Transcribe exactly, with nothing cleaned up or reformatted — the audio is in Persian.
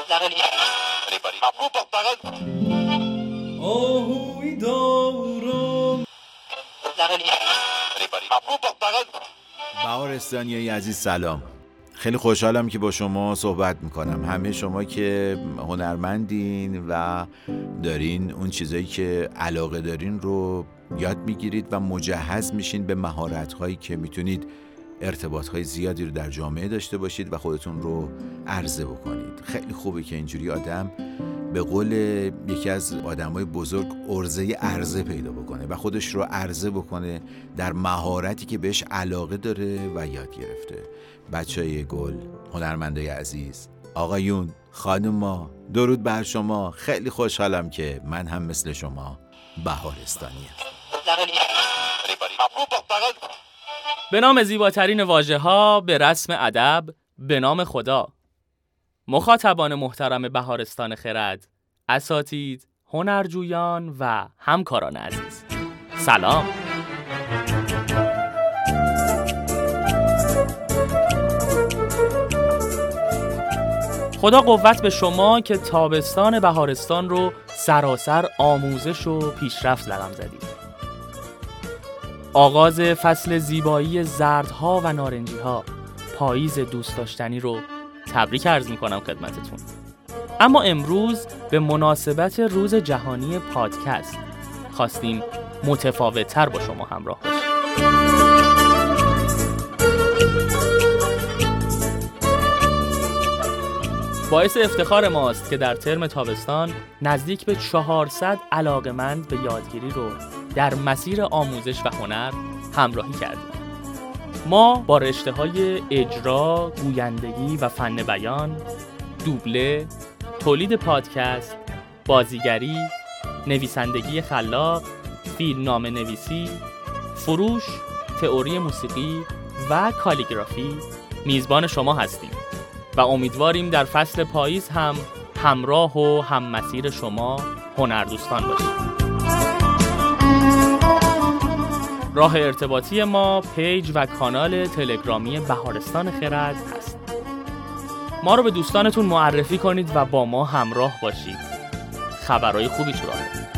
آهوی دارم. بهارستانیای عزیز سلام. خیلی خوشحالم که با شما صحبت میکنم. همه شما که هنرمندین و دارین اون چیزایی که علاقه دارین رو یاد میگیرید و مجهز میشین به مهارت‌هایی که میتونید ارتباط‌های زیادی رو در جامعه داشته باشید و خودتون رو عرضه بکنید. خیلی خوبه که اینجوری آدم به قول یکی از آدمای بزرگ عرضه عرضه پیدا بکنه و خودش رو عرضه بکنه در مهارتی که بهش علاقه داره و یاد گرفته. بچهای گل، هنرمندای عزیز، آقایون، خانوما، درود بر شما. خیلی خوشحالم که من هم مثل شما بهارستانیم. به نام زیباترین واژه‌ها، به رسم ادب، به نام خدا. مخاطبان محترم بهارستان خرد، اساتید، هنرجویان و همکاران عزیز، سلام. خدا قوت به شما که تابستان بهارستان رو سراسر آموزش و پیشرفت رقم زدید. آغاز فصل زیبایی زردها و نارنجیها، پاییز دوست داشتنی رو تبریک عرض میکنم خدمتتون. اما امروز به مناسبت روز جهانی پادکست خواستیم متفاوت‌تر با شما همراه باشیم. باعث افتخار ماست که در ترم تابستان نزدیک به چهارصد علاقه‌مند به یادگیری رو در مسیر آموزش و هنر همراهی کردیم. ما با رشته‌های اجرا، گویندگی و فن بیان، دوبله، تولید پادکست، بازیگری، نویسندگی خلاق، فیلمنامه نویسی، فروش، تئوری موسیقی و کالیگرافی میزبان شما هستیم و امیدواریم در فصل پاییز هم همراه و هم مسیر شما هنردوستان باشیم. راه ارتباطی ما پیج و کانال تلگرامی بهارستان خرد هست. ما رو به دوستانتون معرفی کنید و با ما همراه باشید. خبرهای خوبی تو راهه.